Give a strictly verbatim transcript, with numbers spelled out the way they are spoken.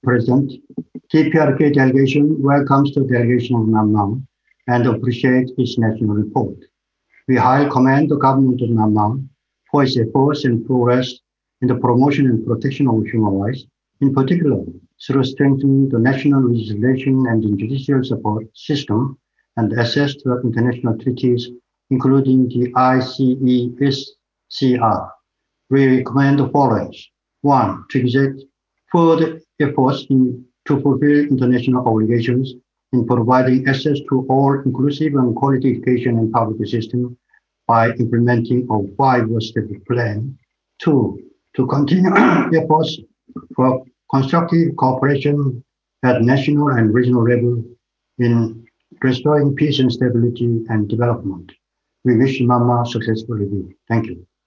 President, T P R K delegation welcomes the delegation of Namnam and appreciates its national report. We highly commend the government of Namnam for its efforts and progress in the promotion and protection of human rights, in particular through strengthening the national legislation and judicial support system and access to international treaties, including the I C E S C R. We recommend the following. One, to exert further efforts in, to fulfill international obligations in providing access to all inclusive and quality education and public system by implementing a five-step plan. Two, to continue efforts for constructive cooperation at national and regional level in restoring peace and stability and development. We wish Myanmar successful review. Thank you.